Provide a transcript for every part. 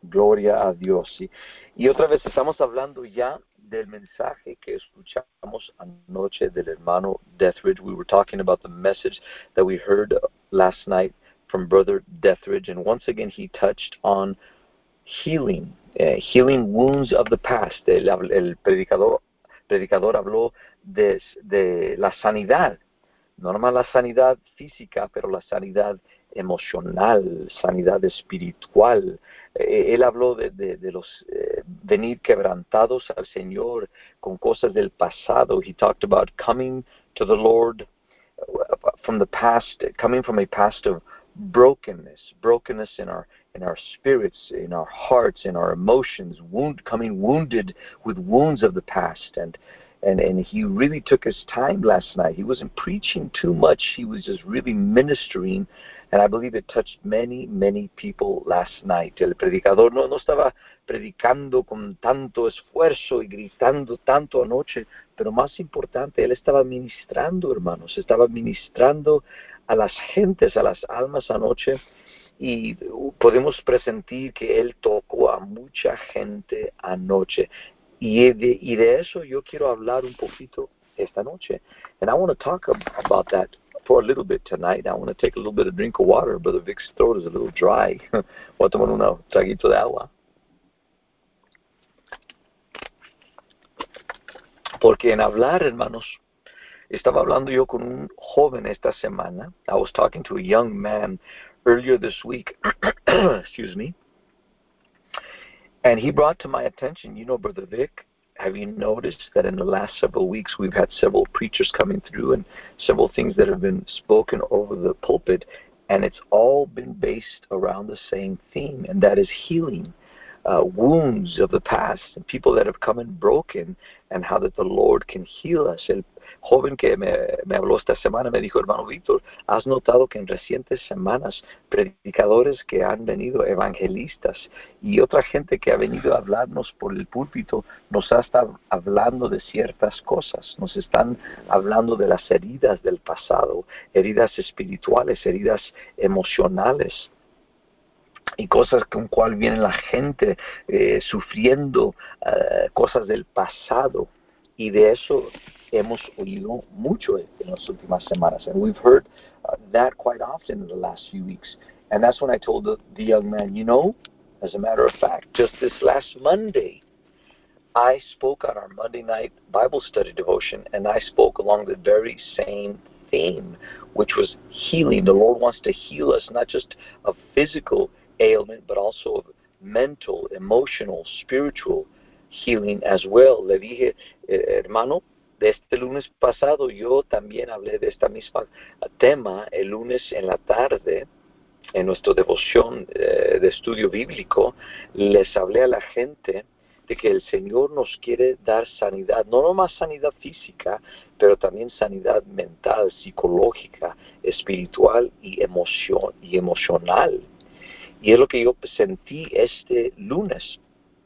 Gloria a Dios. Y otra vez estamos hablando ya del mensaje que escuchamos anoche del hermano Deathridge. We were talking about the message that we heard last night from Brother Deathridge, and once again he touched on healing, healing wounds of the past. El predicador habló de la sanidad, no nomás la sanidad física, pero la sanidad emocional, sanidad espiritual. Él habló de los venir quebrantados al Señor con cosas del pasado. He talked about coming to the Lord from the past, coming from a past of brokenness in our spirits, in our hearts, in our emotions, coming wounded with wounds of the past. And he really took his time last night. He wasn't preaching too much. He was just really ministering. And I believe it touched many, many people last night. El predicador no estaba predicando con tanto esfuerzo y gritando tanto anoche, pero más importante, él estaba ministrando, hermanos. Estaba ministrando a las gentes, a las almas anoche. Y podemos presentir que él tocó a mucha gente anoche. Y de eso yo quiero hablar un poquito esta noche. And I want to talk about that for a little bit tonight. I want to take a little bit of drink of water. Brother Vic's throat is a little dry. Voy a tomar un traguito de agua. Porque en hablar, hermanos, estaba hablando yo con un joven esta semana. I was talking to a young man earlier this week. Excuse me. And he brought to my attention, Brother Vic, have you noticed that in the last several weeks we've had several preachers coming through and several things that have been spoken over the pulpit, and it's all been based around the same theme, and that is healing. Wounds of the past, and people that have come and broken, and how that the Lord can heal us. El joven que me habló esta semana me dijo, hermano Víctor, ¿has notado que en recientes semanas predicadores que han venido, evangelistas, y otra gente que ha venido a hablarnos por el púlpito, nos ha estado hablando de ciertas cosas, nos están hablando de las heridas del pasado, heridas espirituales, heridas emocionales, y cosas con cual viene la gente sufriendo cosas del pasado, y de eso hemos oído mucho en las últimas semanas, and we've heard that quite often in the last few weeks. And that's when I told the young man, as a matter of fact, just this last Monday I spoke on our Monday night Bible study devotion, and I spoke along the very same theme, which was healing. The Lord wants to heal us, not just of physical ailment, but also of mental, emotional, spiritual healing as well. Le dije, hermano, de este lunes pasado yo también hablé de esta misma tema el lunes en la tarde en nuestra devoción de estudio bíblico. Les hablé a la gente de que el Señor nos quiere dar sanidad, no nomás sanidad física, pero también sanidad mental, psicológica, espiritual y emocional. Y es lo que yo sentí este lunes.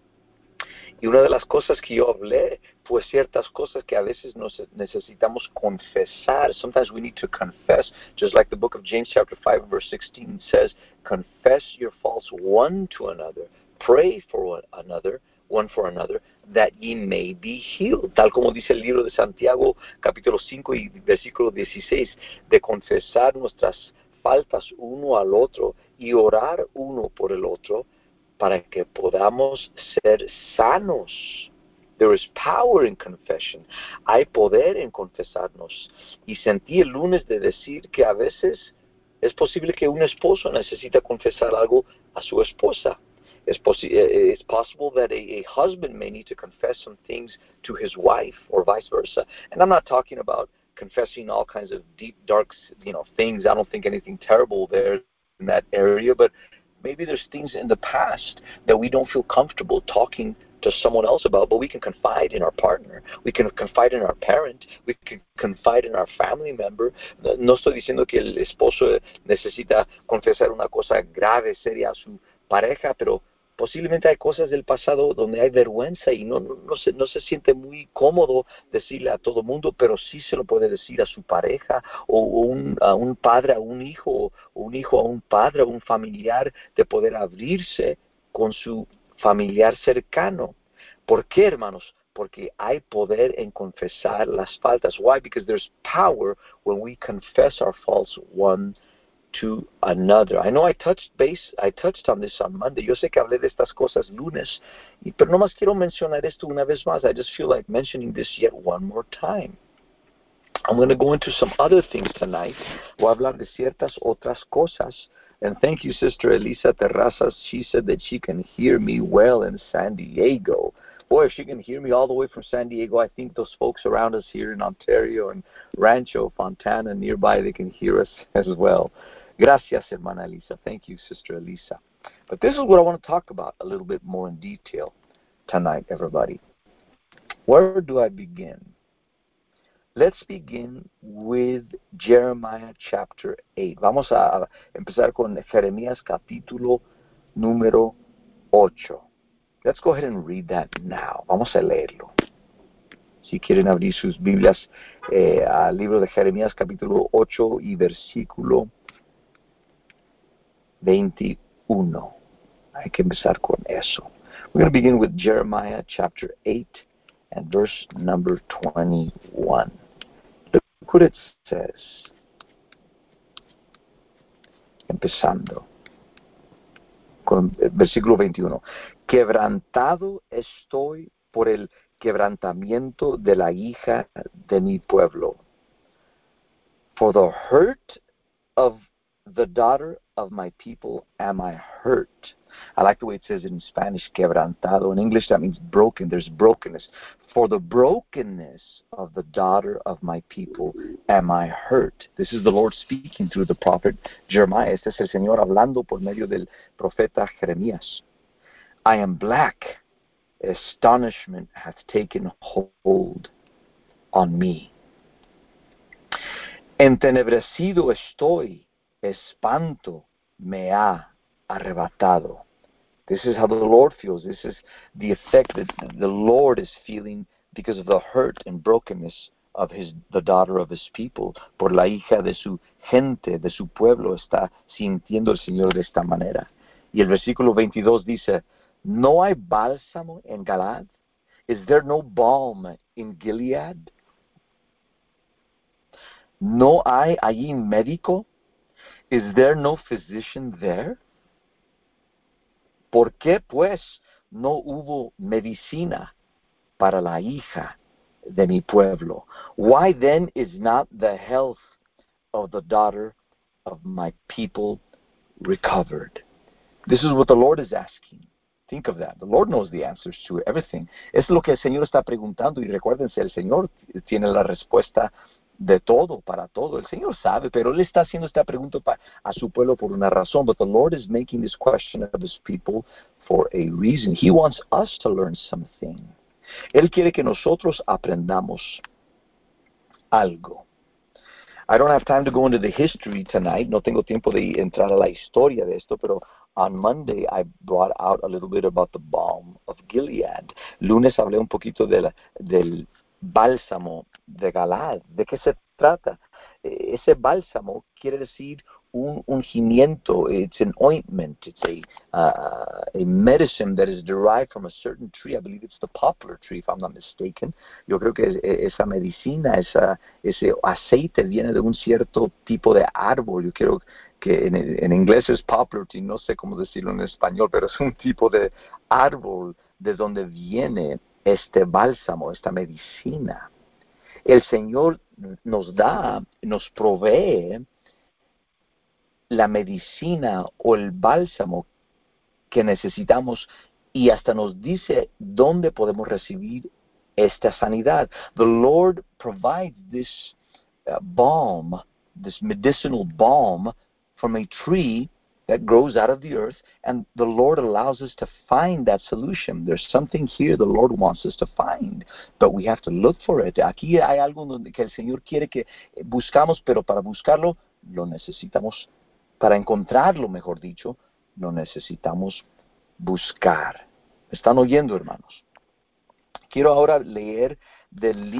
Y una de las cosas que yo hablé fue ciertas cosas que a veces nos necesitamos confesar. Sometimes we need to confess, just like the book of James chapter 5 verse 16 says, confess your faults one to another, pray for one for another, that ye may be healed. Tal como dice el libro de Santiago, capítulo 5 y versículo 16, de confesar nuestras faltas uno al otro y orar uno por el otro para que podamos ser sanos. There is power in confession. Hay poder en confesarnos. Y sentí el lunes de decir que a veces es posible que un esposo necesita confesar algo a su esposa. It's possible that a husband may need to confess some things to his wife or vice versa. And I'm not talking about confessing all kinds of deep, dark, things. I don't think anything terrible there in that area, but maybe there's things in the past that we don't feel comfortable talking to someone else about, but we can confide in our partner, we can confide in our parent, we can confide in our family member. No estoy diciendo que el esposo necesita confesar una cosa grave, seria a su pareja, pero posiblemente hay cosas del pasado donde hay vergüenza y no se siente muy cómodo decirle a todo mundo, pero sí se lo puede decir a su pareja o a un padre a un hijo, o un hijo a un padre, a un familiar, de poder abrirse con su familiar cercano. ¿Por qué, hermanos? Porque hay poder en confesar las faltas. Why? Because there's power when we confess our faults one to another. I know I touched on this on Monday. Yo sé que hablé de estas cosas lunes, pero nomás quiero mencionar esto una vez más. I just feel like mentioning this yet one more time. I'm going to go into some other things tonight. Voy a hablar de ciertas otras cosas. And thank you, Sister Elisa Terrazas. She said that she can hear me well in San Diego. Boy, if she can hear me all the way from San Diego, I think those folks around us here in Ontario and Rancho, Fontana, nearby, they can hear us as well. Gracias, hermana Elisa. Thank you, Sister Elisa. But this is what I want to talk about a little bit more in detail tonight, everybody. Where do I begin? Let's begin with Jeremiah chapter 8. Vamos a empezar con Jeremías capítulo número 8. Let's go ahead and read that now. Vamos a leerlo. Si quieren abrir sus Biblias al libro de Jeremías capítulo 8 y versículo 21. Hay que empezar con eso. We're going to begin with Jeremiah chapter 8 and verse number 21. Look what it says. Empezando con el versículo 21. Quebrantado estoy por el quebrantamiento de la hija de mi pueblo. For the hurt of the daughter of my people am I hurt. I like the way it says it in Spanish, quebrantado. In English, that means broken. There's brokenness. For the brokenness of the daughter of my people am I hurt. This is the Lord speaking through the prophet Jeremiah. Este es el Señor hablando por medio del profeta Jeremías. I am black. Astonishment hath taken hold on me. Entenebrecido estoy. Espanto me ha arrebatado. This is how the Lord feels. This is the effect that the Lord is feeling because of the hurt and brokenness of the daughter of his people. Por la hija de su gente, de su pueblo, está sintiendo el Señor de esta manera. Y el versículo 22 dice, ¿no hay bálsamo en Galaad? Is there no balm in Gilead? ¿No hay allí médico? Is there no physician there? ¿Por qué, pues, no hubo medicina para la hija de mi pueblo? Why then is not the health of the daughter of my people recovered? This is what the Lord is asking. Think of that. The Lord knows the answers to everything. Es lo que el Señor está preguntando, y recuérdense, el Señor tiene la respuesta de todo, para todo. El Señor sabe, pero Él está haciendo esta pregunta a su pueblo por una razón. But the Lord is making this question of His people for a reason. He wants us to learn something. Él quiere que nosotros aprendamos algo. I don't have time to go into the history tonight. No tengo tiempo de entrar a la historia de esto, pero on Monday I brought out a little bit about the balm of Gilead. Lunes hablé un poquito del bálsamo de Galaad. ¿De qué se trata? Ese bálsamo quiere decir un ungimiento. It's an ointment. It's a medicine that is derived from a certain tree. I believe it's the poplar tree, if I'm not mistaken. Yo creo que esa medicina, ese aceite viene de un cierto tipo de árbol. Yo creo que en inglés es poplar tree, no sé cómo decirlo en español, pero es un tipo de árbol de donde viene este bálsamo, esta medicina. El Señor nos provee la medicina o el bálsamo que necesitamos y hasta nos dice dónde podemos recibir esta sanidad. The Lord provides this balm, this medicinal balm from a tree that grows out of the earth, and the Lord allows us to find that solution. There's something here the Lord wants us to find, but we have to look for it. Aquí hay algo que el Señor quiere que buscamos, pero para buscarlo lo necesitamos. Para encontrarlo, mejor dicho, lo necesitamos buscar. ¿Me están oyendo, hermanos? Quiero ahora leer del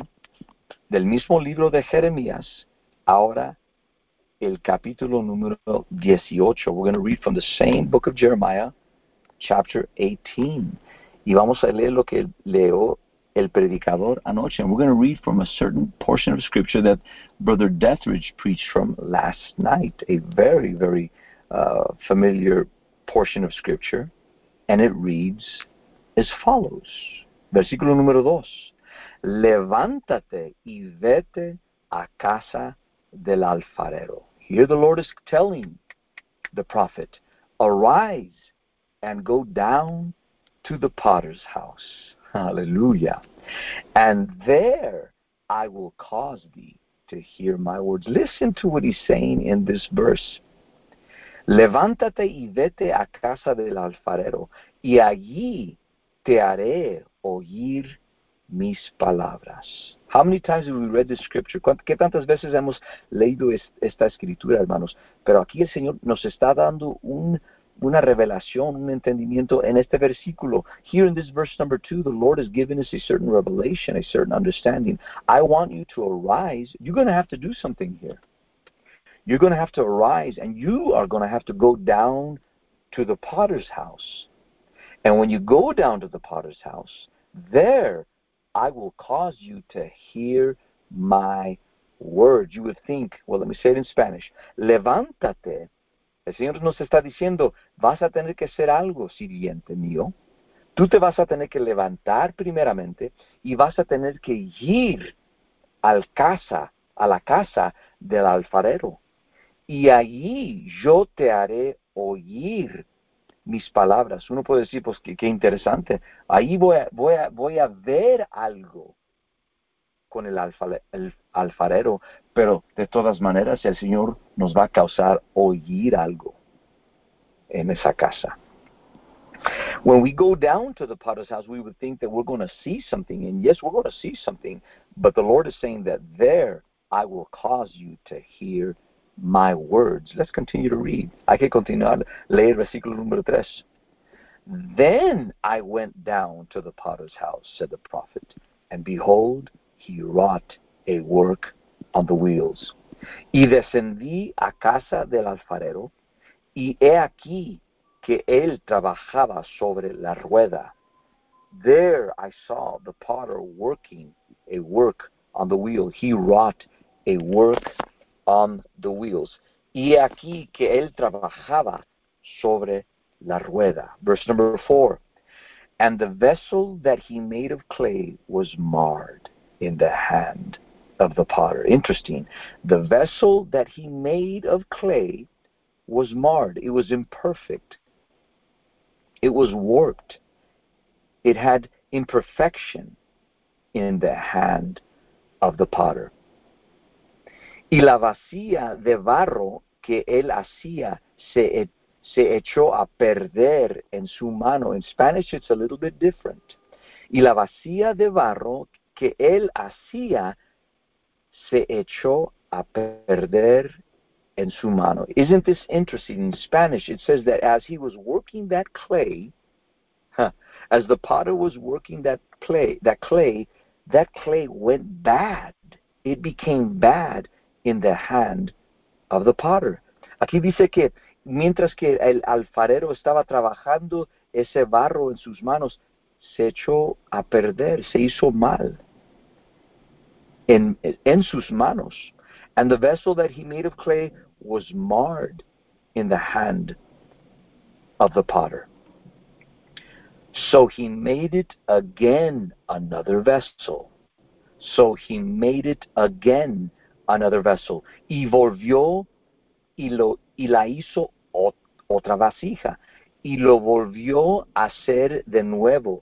mismo libro de Jeremías, ahora el capítulo número 18. We're going to read from the same book of Jeremiah, chapter 18. Y vamos a leer lo que leó el predicador anoche. And we're going to read from a certain portion of Scripture that Brother Deathridge preached from last night. A very, very familiar portion of Scripture. And it reads as follows. Versículo número 2. Levántate y vete a casa del alfarero. Here the Lord is telling the prophet, arise and go down to the potter's house. Hallelujah. And there I will cause thee to hear my words. Listen to what he's saying in this verse. Levántate y vete a casa del alfarero, y allí te haré oír mis palabras. How many times have we read this scripture? ¿Qué tantas veces hemos leído esta escritura, hermanos? Pero aquí el Señor nos está dando una revelación, un entendimiento en este versículo. Here in this verse number 2, the Lord has given us a certain revelation, a certain understanding. I want you to arise. You're going to have to do something here. You're going to have to arise, and you are going to have to go down to the potter's house. And when you go down to the potter's house, there I will cause you to hear my words. You would think, well, let me say it in Spanish. Levántate. El Señor nos está diciendo, vas a tener que hacer algo, sirviente mío. Tú te vas a tener que levantar primeramente y vas a tener que ir a la casa del alfarero. Y allí yo te haré oír mis palabras. Uno puede decir, pues qué interesante. Ahí voy a ver algo con el alfarero, pero de todas maneras el Señor nos va a causar oír algo en esa casa. When we go down to the potter's house, we would think that we're going to see something, and yes, we're going to see something, but the Lord is saying that there I will cause you to hear my words. Let's continue to read. Hay que continuar, leer versículo número 3. Then I went down to the potter's house, said the prophet, and behold, he wrought a work on the wheels. Y descendí a casa del alfarero, y he aquí que él trabajaba sobre la rueda. There I saw the potter working a work on the wheel. He wrought a work on the wheels. Y aquí que él trabajaba sobre la rueda. Verse number 4. And the vessel that he made of clay was marred in the hand of the potter. Interesting. The vessel that he made of clay was marred. It was imperfect. It was warped. It had imperfection in the hand of the potter. Y la vasija de barro que él hacía se echó a perder en su mano. In Spanish, it's a little bit different. Y la vasija de barro que él hacía se echó a perder en su mano. Isn't this interesting? In Spanish, it says that as he was working that clay, as the potter was working that clay went bad. It became bad in the hand of the potter. Aquí dice que mientras que el alfarero estaba trabajando ese barro en sus manos, se echó a perder, se hizo mal en sus manos. And the vessel that he made of clay was marred in the hand of the potter. So he made it again another vessel. So he made it again another vessel. Y volvió y la hizo otra vasija. Y lo volvió a hacer de nuevo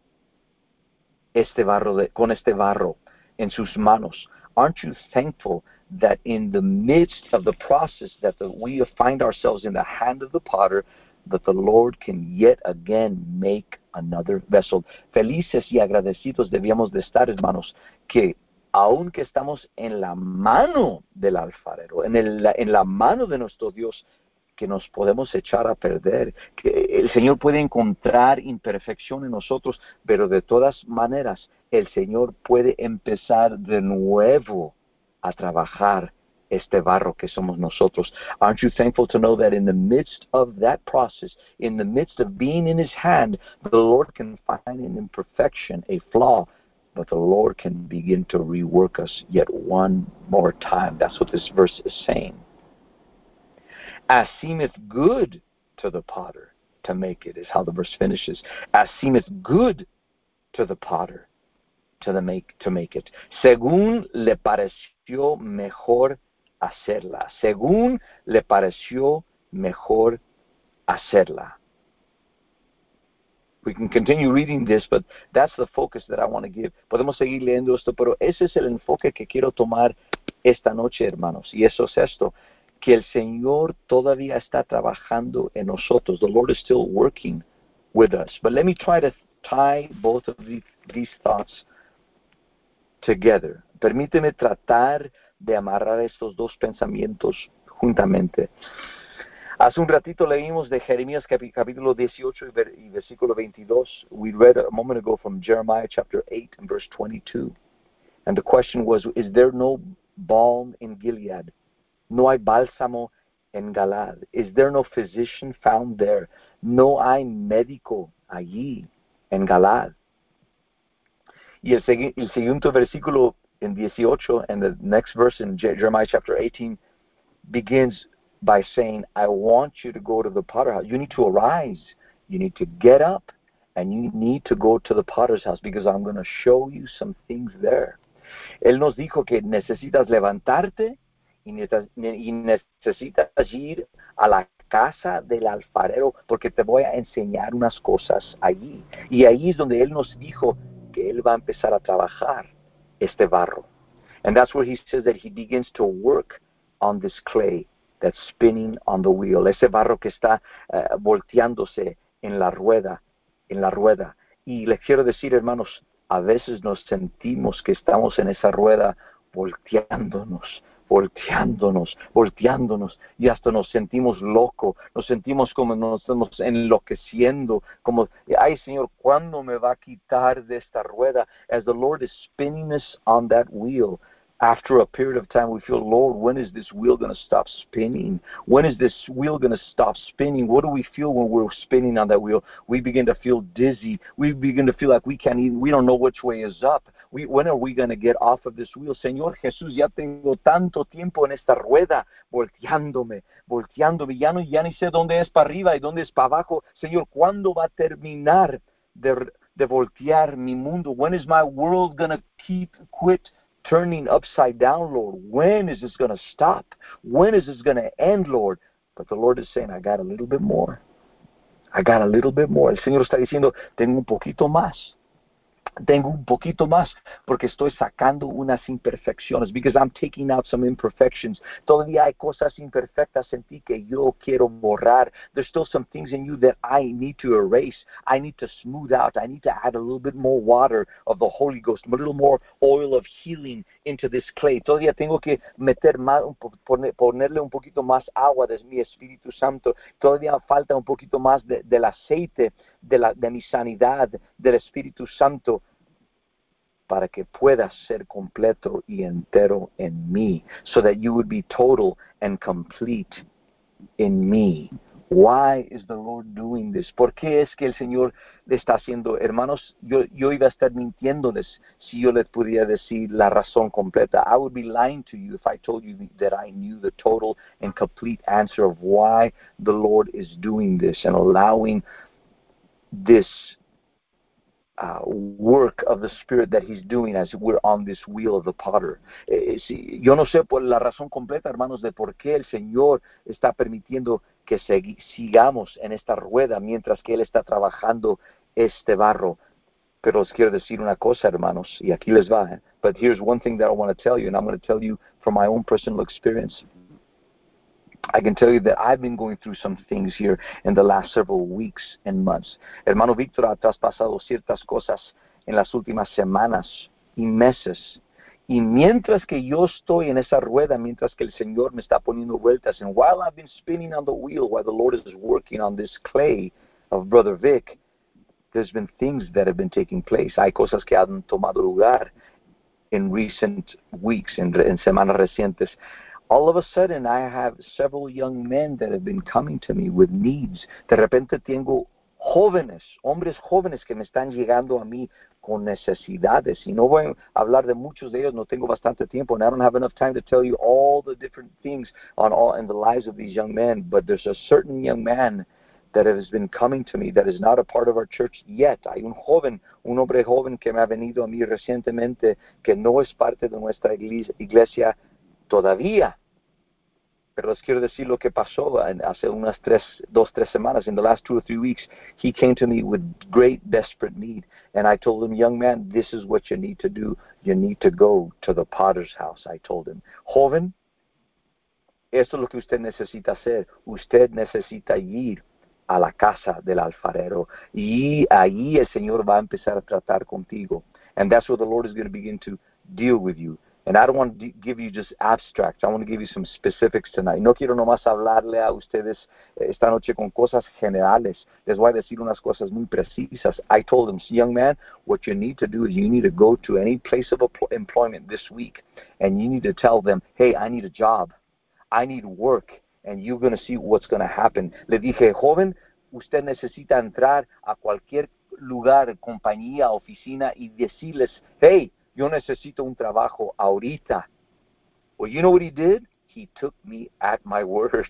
con este barro en sus manos. Aren't you thankful that in the midst of the process that we find ourselves in the hand of the potter, that the Lord can yet again make another vessel? Felices y agradecidos debíamos de estar, hermanos, que aunque estamos en la mano del alfarero, en la mano de nuestro Dios, que nos podemos echar a perder, que el Señor puede encontrar imperfección en nosotros, pero de todas maneras el Señor puede empezar de nuevo a trabajar este barro que somos nosotros. Aren't you thankful to know that in the midst of that process, in the midst of being in his hand, the Lord can find an imperfection, a flaw, but the Lord can begin to rework us yet one more time. That's what this verse is saying. As seemeth good to the potter to make it, is how the verse finishes. As seemeth good to the potter to make it. Según le pareció mejor hacerla. Según le pareció mejor hacerla. We can continue reading this, but that's the focus that I want to give. Podemos seguir leyendo esto, pero ese es el enfoque que quiero tomar esta noche, hermanos. Y eso es esto, que el Señor todavía está trabajando en nosotros. The Lord is still working with us. But let me try to tie both of these thoughts together. Permíteme tratar de amarrar estos dos pensamientos juntamente. Hace un ratito leímos de Jeremías capítulo 18 y versículo 22. We read a moment ago from Jeremiah chapter 8 and verse 22. And the question was, is there no balm in Gilead? No hay bálsamo en Galad. Is there no physician found there? No hay médico allí en Galad. Y el segundo versículo en 18 and the next verse in Jeremiah chapter 18 begins by saying, I want you to go to the potter's house. You need to arise. You need to get up and you need to go to the potter's house because I'm going to show you some things there. Él nos dijo que necesitas levantarte y necesitas ir a la casa del alfarero porque te voy a enseñar unas cosas allí. Y ahí es donde Él nos dijo que Él va a empezar a trabajar este barro. And that's where he says that he begins to work on this clay that's spinning on the wheel. Ese barro que está volteándose en la rueda. Y les quiero decir, hermanos, a veces nos sentimos que estamos en esa rueda volteándonos, y hasta nos sentimos locos, nos sentimos como nos estamos enloqueciendo, como, ay Señor, ¿cuándo me va a quitar de esta rueda? As the Lord is spinning us on that wheel, after a period of time we feel, Lord, when is this wheel going to stop spinning? When is this wheel going to stop spinning? What do we feel when we're spinning on that wheel? We begin to feel dizzy. We begin to feel like we don't know which way is up. When are we going to get off of this wheel? Señor Jesús, ya tengo tanto tiempo en esta rueda, volteándome, ya ni sé dónde es para arriba y dónde es para abajo. Señor, ¿cuándo va a terminar de voltear mi mundo? When is my world going to quit turning upside down, Lord? When is this going to stop? When is this going to end, Lord? But the Lord is saying, I got a little bit more. El Señor está diciendo, tengo un poquito más, porque estoy sacando unas imperfecciones, because I'm taking out some imperfections. Todavía hay cosas imperfectas en ti que yo quiero borrar. There's still some things in you that I need to erase. I need to smooth out. I need to add a little bit more water of the Holy Ghost, a little more oil of healing into this clay. Todavía tengo que meter más, ponerle un poquito más agua de mi Espíritu Santo. Todavía falta un poquito más del aceite de mi sanidad, del Espíritu Santo, para que puedas ser completo y entero en mí, so that you would be total and complete in me. Why is the Lord doing this? ¿Por qué es que el Señor le está haciendo? Hermanos, yo iba a estar mintiéndoles si yo les pudiera decir la razón completa. I would be lying to you if I told you that I knew the total and complete answer of why the Lord is doing this and allowing this work of the Spirit that He's doing as we're on this wheel of the potter. Yo no sé por la razón completa, hermanos, de por qué el Señor está permitiendo que sigamos en esta rueda mientras que Él está trabajando este barro. Pero os quiero decir una cosa, hermanos, y aquí les va. But here's one thing that I want to tell you, and I'm going to tell you from my own personal experience. I can tell you that I've been going through some things here in the last several weeks and months. Hermano Víctor ha traspasado ciertas cosas en las últimas semanas y meses. Y mientras que yo estoy en esa rueda, mientras que el Señor me está poniendo vueltas, and while I've been spinning on the wheel, while the Lord is working on this clay of Brother Vic, there's been things that have been taking place. Hay cosas que han tomado lugar in recent weeks, en semanas recientes. All of a sudden, I have several young men that have been coming to me with needs. De repente tengo jóvenes, hombres jóvenes que me están llegando a mí con necesidades. Y no voy a hablar de muchos de ellos, no tengo bastante tiempo, and I don't have enough time to tell you all the different things in the lives of these young men. But there's a certain young man that has been coming to me that is not a part of our church yet. Hay un hombre joven que me ha venido a mí recientemente que no es parte de nuestra iglesia todavía. Pero les quiero decir lo que pasó hace unas 2-3 semanas. In the last 2 or 3 weeks, he came to me with great desperate need. And I told him, young man, this is what you need to do. You need to go to the potter's house. I told him, joven, esto es lo que usted necesita hacer. Usted necesita ir a la casa del alfarero. Y ahí el Señor va a empezar a tratar contigo. And that's where the Lord is going to begin to deal with you. And I don't want to give you just abstracts. I want to give you some specifics tonight. No quiero nomás hablarle a ustedes esta noche con cosas generales. Les voy a decir unas cosas muy precisas. I told him, young man, what you need to do is you need to go to any place of employment this week. And you need to tell them, hey, I need a job. I need work. And you're going to see what's going to happen. Le dije, joven, usted necesita entrar a cualquier lugar, compañía, oficina y decirles, hey, yo necesito un trabajo ahorita. Well, you know what he did? He took me at my word.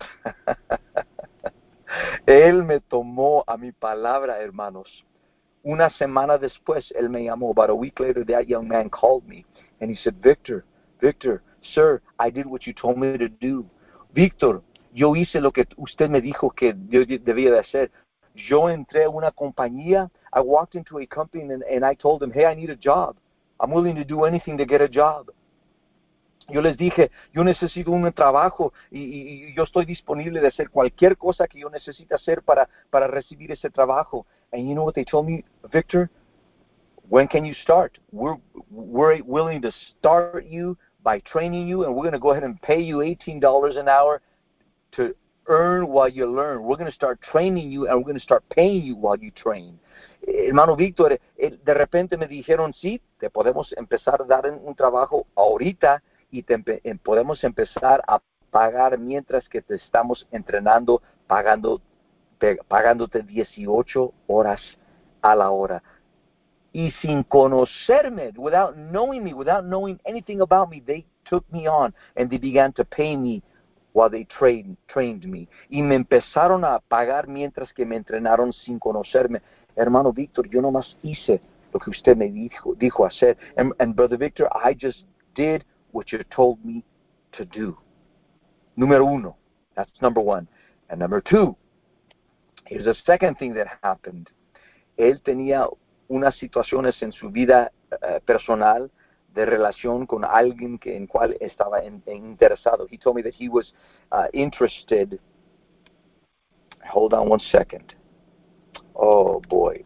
Él me tomó a mi palabra, hermanos. Una semana después, él me llamó. About a week later, that young man called me. And he said, Victor, sir, I did what you told me to do. Víctor, yo hice lo que usted me dijo que yo debía de hacer. Yo entré a una compañía. I walked into a company and I told them, hey, I need a job. I'm willing to do anything to get a job. Yo les dije, yo necesito un trabajo y yo estoy disponible de hacer cualquier cosa que yo necesite hacer para recibir ese trabajo. And you know what they told me, Victor? When can you start? We're willing to start you by training you, and we're going to go ahead and pay you $18 an hour to earn while you learn. We're going to start training you, and we're going to start paying you while you train. Hermano Víctor, de repente me dijeron, sí, te podemos empezar a dar un trabajo ahorita y podemos empezar a pagar mientras que te estamos entrenando, pagándote 18 horas a la hora. Y sin conocerme, without knowing me, without knowing anything about me, they took me on and they began to pay me while they trained me. Y me empezaron a pagar mientras que me entrenaron sin conocerme. Hermano Víctor, yo nomás hice lo que usted me dijo hacer. And Brother Victor, I just did what you told me to do. Número uno. That's number one. And number two, here's the second thing that happened. Él tenía unas situaciones en su vida personal de relación con alguien en cual estaba interesado. He told me that he was interested. Hold on one second. Oh boy.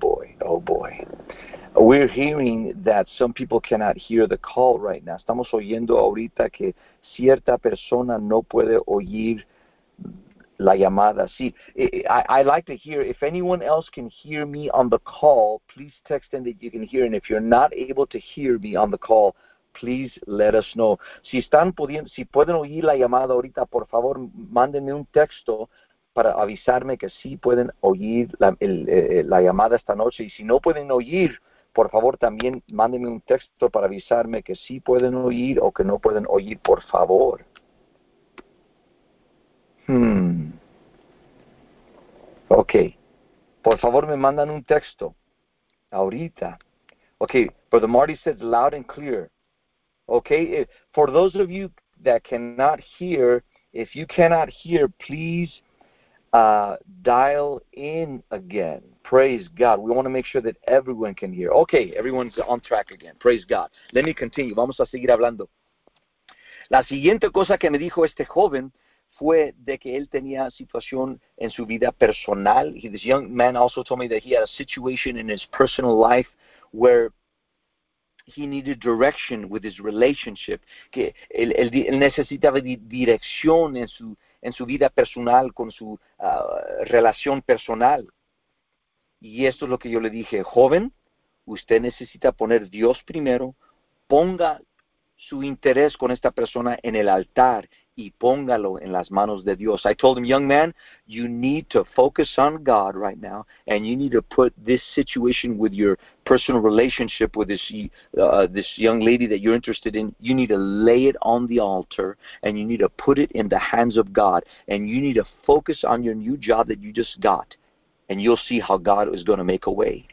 We're hearing that some people cannot hear the call right now. Estamos oyendo ahorita que cierta persona no puede oír la llamada. See, I like to hear, if anyone else can hear me on the call, please text in that you can hear. And if you're not able to hear me on the call, please let us know. Si pueden oír la llamada ahorita, por favor, mándenme un texto para avisarme que sí pueden oír la llamada esta noche. Y si no pueden oír, por favor, también mándenme un texto para avisarme que sí pueden oír o que no pueden oír, por favor. Okay. Por favor, me mandan un texto. Ahorita. Okay. Brother Marty says loud and clear. Okay. For those of you that cannot hear, if you cannot hear, please dial in again. Praise God. We want to make sure that everyone can hear. Okay. Everyone's on track again. Praise God. Let me continue. Vamos a seguir hablando. La siguiente cosa que me dijo este joven fue de que él tenía situación en su vida personal. This young man also told me that he had a situation in his personal life where he needed direction with his relationship, que él necesitaba dirección en su vida personal, con su relación personal. Y esto es lo que yo le dije, joven, usted necesita poner Dios primero, ponga su interés con esta persona en el altar y póngalo en las manos de Dios. I told him, young man, you need to focus on God right now, and you need to put this situation with your personal relationship with this young lady that you're interested in, you need to lay it on the altar, and you need to put it in the hands of God, and you need to focus on your new job that you just got, and you'll see how God is going to make a way.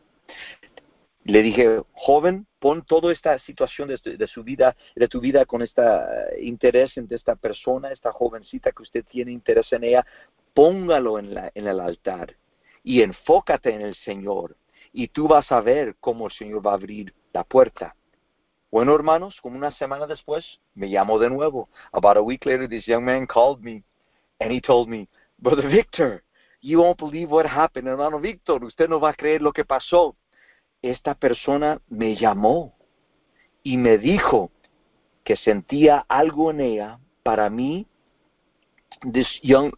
Le dije, joven, pon toda esta situación de su vida, de tu vida con este interés en esta persona, esta jovencita que usted tiene interés en ella, póngalo en el altar y enfócate en el Señor y tú vas a ver cómo el Señor va a abrir la puerta. Bueno, hermanos, como una semana después, me llamó de nuevo. About a week later, this young man called me and he told me, Brother Victor, you won't believe what happened. Hermano Víctor, usted no va a creer lo que pasó. Esta persona me llamó y me dijo que sentía algo en ella para mí. This young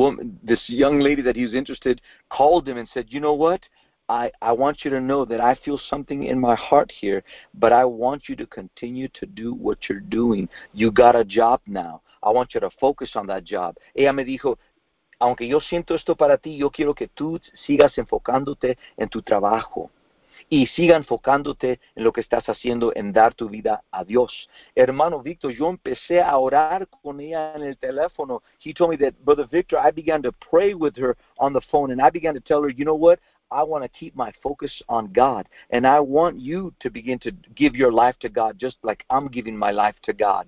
lady that he was interested called him and said, you know what? I want you to know that I feel something in my heart here, but I want you to continue to do what you're doing. You got a job now. I want you to focus on that job. Ella me dijo, aunque yo siento esto para ti, yo quiero que tú sigas enfocándote en tu trabajo. Y siga enfocándote en lo que estás haciendo, en dar tu vida a Dios. Hermano Víctor, yo empecé a orar con ella en el teléfono. He told me that, Brother Victor, I began to pray with her on the phone, and I began to tell her, you know what? I want to keep my focus on God, and I want you to begin to give your life to God, just like I'm giving my life to God.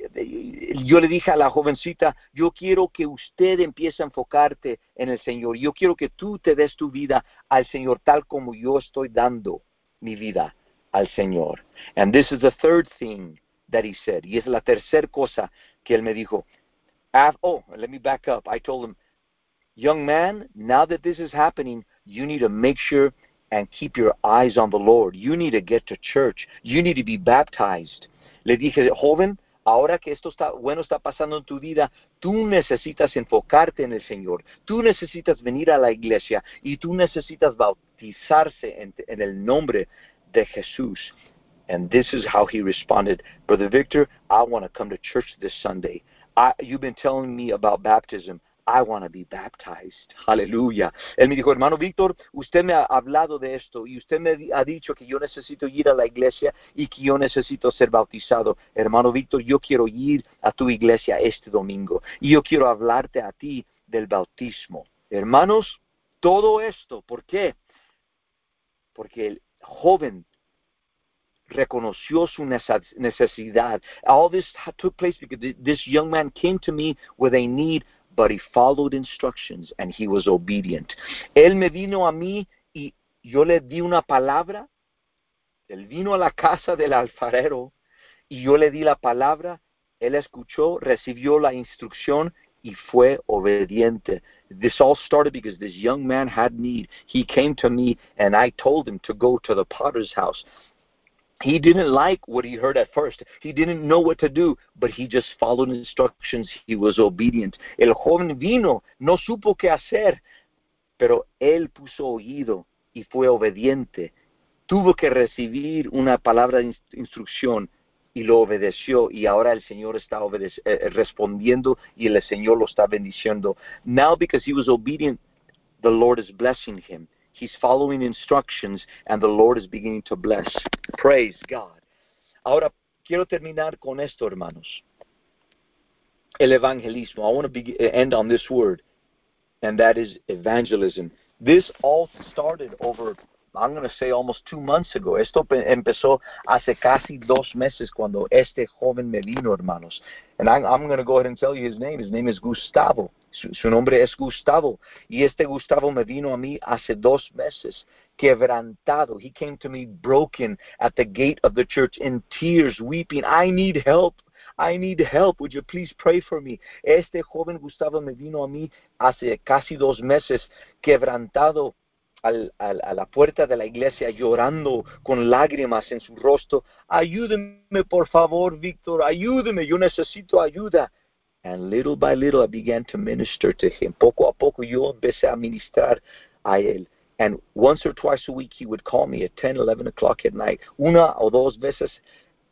Yo le dije a la jovencita, yo quiero que usted empiece a enfocarte en el Señor. Yo quiero que tú te des tu vida al Señor tal como yo estoy dando mi vida al Señor. And this is the third thing that he said. Y es la tercera cosa que él me dijo. Let me back up. I told him, young man, now that this is happening, you need to make sure and keep your eyes on the Lord. You need to get to church. You need to be baptized. Le dije, joven, ahora que esto está pasando en tu vida, tú necesitas enfocarte en el Señor. Tú necesitas venir a la iglesia y tú necesitas bautizarse en el nombre de Jesús. And this is how he responded, Brother Victor, I want to come to church this Sunday. You've been telling me about baptism. I want to be baptized. Aleluya. Él me dijo, hermano Víctor, usted me ha hablado de esto y usted me ha dicho que yo necesito ir a la iglesia y que yo necesito ser bautizado. Hermano Víctor, yo quiero ir a tu iglesia este domingo y yo quiero hablarte a ti del bautismo. Hermanos, todo esto, ¿por qué? Porque el joven reconoció su necesidad. All this took place because this young man came to me with a need, but he followed instructions and he was obedient. Él me vino a mí y yo le di una palabra. Él vino a la casa del alfarero y yo le di la palabra. Él escuchó, recibió la instrucción y fue obediente. This all started because this young man had need. He came to me and I told him to go to the potter's house. He didn't like what he heard at first. He didn't know what to do, but he just followed instructions. He was obedient. El joven vino, no supo qué hacer, pero él puso oído y fue obediente. Tuvo que recibir una palabra de instrucción y lo obedeció, y ahora el Señor está respondiendo y el Señor lo está bendiciendo. Now because he was obedient, the Lord is blessing him. He's following instructions, and the Lord is beginning to bless. Praise God. Ahora, quiero terminar con esto, hermanos. El evangelismo. I want to end on this word, and that is evangelism. This all started over, I'm going to say, almost 2 months ago. Esto empezó hace casi 2 meses cuando este joven me vino, hermanos. And I'm going to go ahead and tell you his name. His name is Gustavo. Su nombre es Gustavo. Y este Gustavo me vino a mí hace 2 meses, quebrantado. He came to me broken at the gate of the church in tears, weeping. I need help. I need help. Would you please pray for me? Este joven Gustavo me vino a mí hace casi 2 meses, quebrantado, a la puerta de la iglesia, llorando con lágrimas en su rostro. Ayúdeme, por favor, Víctor. Ayúdeme. Yo necesito ayuda. And little by little, I began to minister to him. Poco a poco, yo empecé a ministrar a él. And once or twice a week, he would call me at 10, 11 o'clock at night. Una o dos veces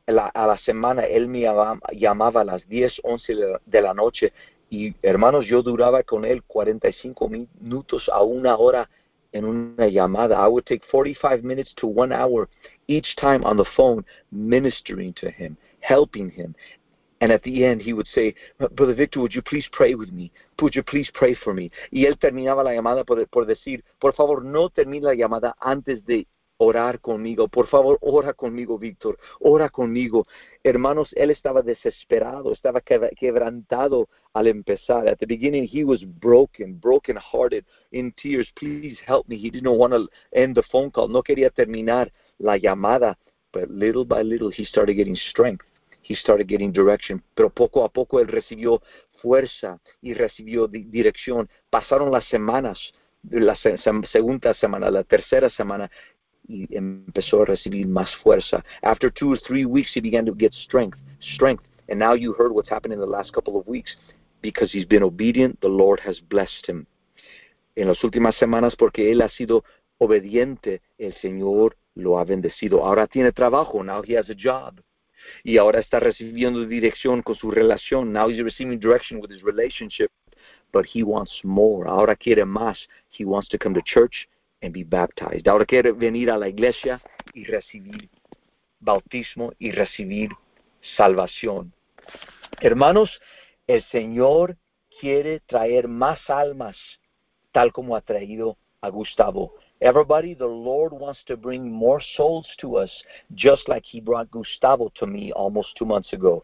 a la semana él me llamaba a las 10, 11 de la noche y hermanos, yo duraba con él 45 minutos a una hora en una llamada. I would take 45 minutes to 1 hour each time on the phone ministering to him, helping him. And at the end, he would say, Brother Victor, would you please pray with me? Would you please pray for me? Y él terminaba la llamada por decir, por favor, no termine la llamada antes de orar conmigo. Por favor, ora conmigo, Víctor. Ora conmigo. Hermanos, él estaba desesperado, estaba quebrantado al empezar. At the beginning, he was broken-hearted, in tears. Please help me. He didn't want to end the phone call. No quería terminar la llamada. But little by little, he started getting strength. He started getting direction. Pero poco a poco él recibió fuerza y recibió dirección. Pasaron las semanas, la segunda semana, la tercera semana, y empezó a recibir más fuerza. After 2 or 3 weeks, he began to get strength. And now you heard what's happened in the last couple of weeks. Because he's been obedient, the Lord has blessed him. En las últimas semanas, porque él ha sido obediente, el Señor lo ha bendecido. Ahora tiene trabajo. Now he has a job. Y ahora está recibiendo dirección con su relación. Now he's receiving direction with his relationship. But he wants more. Ahora quiere más. He wants to come to church and be baptized. Ahora quiere venir a la iglesia y recibir bautismo y recibir salvación. Hermanos, el Señor quiere traer más almas, tal como ha traído a Gustavo. Everybody, the Lord wants to bring more souls to us, just like he brought Gustavo to me almost 2 months ago.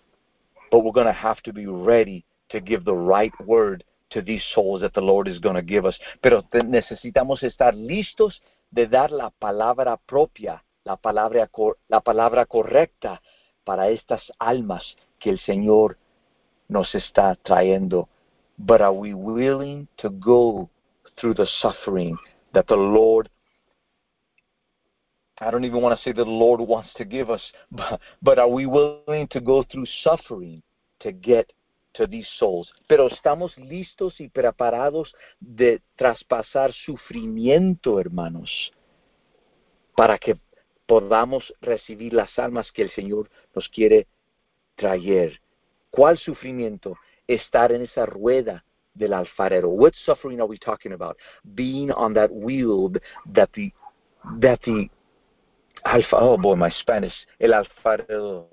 But we're going to have to be ready to give the right word to these souls that the Lord is going to give us. Pero necesitamos estar listos de dar la palabra propia, la palabra correcta para estas almas que el Señor nos está trayendo. But are we willing to go through the suffering that the Lord, I don't even want to say that the Lord wants to give us, but are we willing to go through suffering to get to these souls? Pero estamos listos y preparados de traspasar sufrimiento, hermanos, para que podamos recibir las almas que el Señor nos quiere traer. ¿Cuál sufrimiento? Estar en esa rueda del alfarero. What suffering are we talking about? Being on that wheel that the oh boy, my Spanish, el alfarero,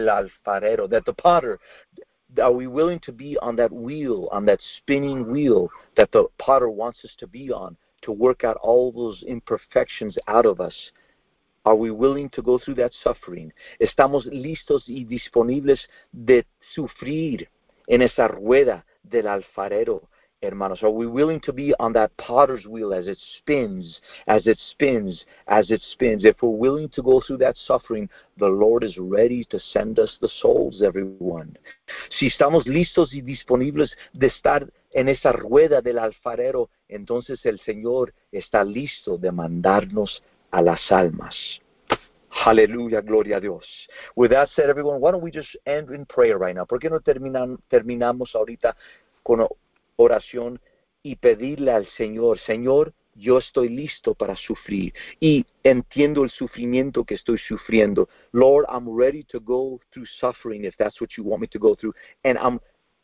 that the potter, are we willing to be on that wheel, on that spinning wheel that the potter wants us to be on, to work out all those imperfections out of us? Are we willing to go through that suffering? ¿Estamos listos y disponibles de sufrir en esa rueda del alfarero, hermanos? Are we willing to be on that potter's wheel as it spins, as it spins, as it spins? If we're willing to go through that suffering, the Lord is ready to send us the souls, everyone. Si estamos listos y disponibles de estar en esa rueda del alfarero, entonces el Señor está listo de mandarnos a las almas. Hallelujah, gloria a Dios. With that said, everyone, why don't we just end in prayer right now? ¿Por qué no terminamos ahorita con oración y pedirle al Señor, Señor, yo estoy listo para sufrir y entiendo el sufrimiento que estoy sufriendo. Lord, I'm ready to go through suffering if that's what you want me to go through, and I'm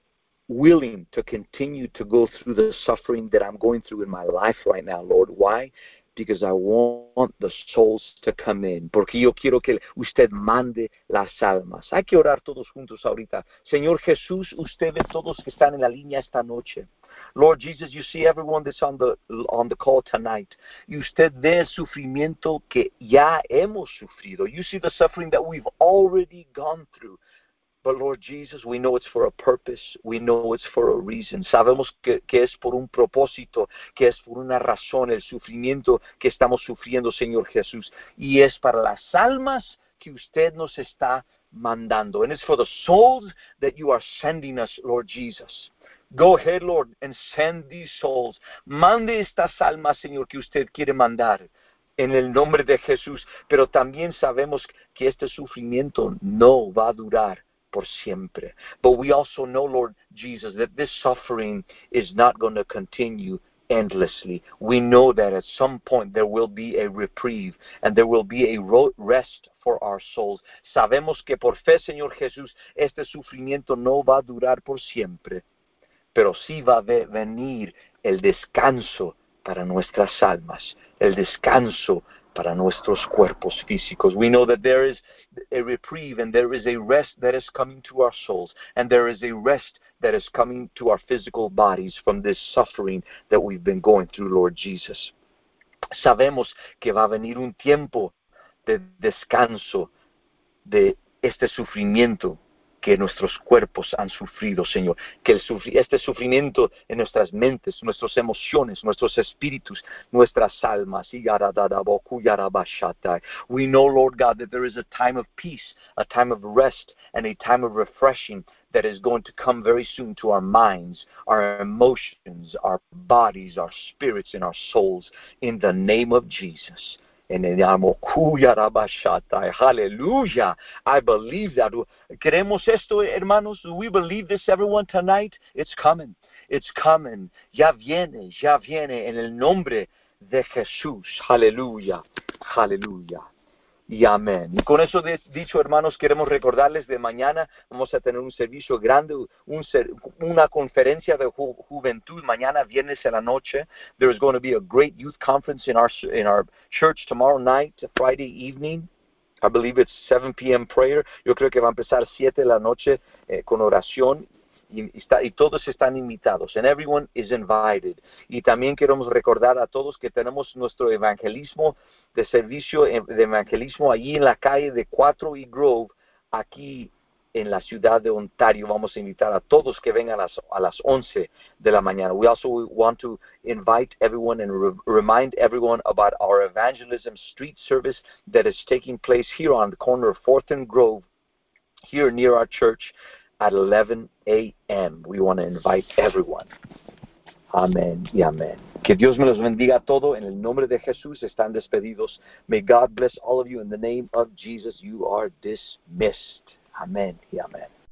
willing to continue to go through the suffering that I'm going through in my life right now, Lord. Why? Because I want the souls to come in. Porque yo quiero que usted mande las almas. Hay que orar todos juntos ahorita. Señor Jesús, usted ve todos que están en la línea esta noche. Lord Jesus, you see everyone that's on the call tonight. Y usted ve el sufrimiento que ya hemos sufrido. You see the suffering that we've already gone through. But Lord Jesus, we know it's for a purpose. We know it's for a reason. Sabemos que es por un propósito, que es por una razón el sufrimiento que estamos sufriendo, Señor Jesús. Y es para las almas que usted nos está mandando. And it's for the souls that you are sending us, Lord Jesus. Go ahead, Lord, and send these souls. Mande estas almas, Señor, que usted quiere mandar. En el nombre de Jesús. Pero también sabemos que este sufrimiento no va a durar por siempre. But we also know, Lord Jesus, that this suffering is not going to continue endlessly. We know that at some point there will be a reprieve and there will be a rest for our souls. Sabemos que por fe, Señor Jesús, este sufrimiento no va a durar por siempre, pero sí va a venir el descanso para nuestras almas, el descanso para nuestros cuerpos físicos. We know that there is a reprieve and there is a rest that is coming to our souls, and there is a rest that is coming to our physical bodies from this suffering that we've been going through, Lord Jesus. Sabemos que va a venir un tiempo de descanso de este sufrimiento que nuestros cuerpos han sufrido, Señor. Que este sufrimiento en nuestras mentes, nuestras emociones, nuestros espíritus, nuestras almas. We know, Lord God, that there is a time of peace, a time of rest, and a time of refreshing that is going to come very soon to our minds, our emotions, our bodies, our spirits, and our souls, in the name of Jesus. En el amo Hallelujah. I believe that. Queremos esto, hermanos. Do we believe this, everyone, tonight? It's coming. It's coming. Ya viene en el nombre de Jesús. Hallelujah. Hallelujah. Y amén. Y con eso dicho, hermanos, queremos recordarles de mañana vamos a tener un servicio grande, una conferencia de juventud mañana viernes en la noche. There's going to be a great youth conference in our church tomorrow night, Friday evening. I believe it's 7 p.m. prayer. Yo creo que va a empezar 7 de la noche con oración. Y todos están invitados, and everyone is invited. Y también queremos recordar a todos que tenemos nuestro evangelismo de servicio de evangelismo allí en la calle de 4 y Grove, aquí en la ciudad de Ontario. Vamos a invitar a todos que vengan a las 11 de la mañana. We also want to invite everyone and remind everyone about our evangelism street service that is taking place here on the corner of 4th and Grove, here near our church, at 11 a.m. We want to invite everyone. Amén y amén. Que Dios me los bendiga a todos. En el nombre de Jesús están despedidos. May God bless all of you. In the name of Jesus, you are dismissed. Amén y amén.